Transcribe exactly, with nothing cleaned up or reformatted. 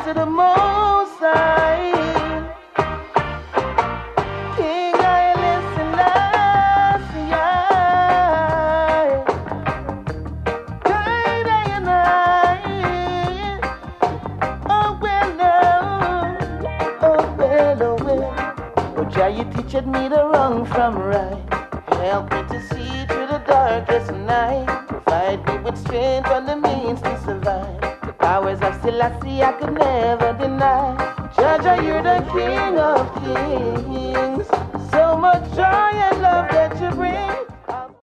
to the Most High. King Haile Selassie, guide I and I. Oh well, no, oh well, oh well. Oh Jah, you teached me the wrong from right. Help me to see through the darkest night. Provide me with strength and the means to survive. The powers of Selassie I could never deny. Jah, you're the King of Kings. So much joy and love that you bring.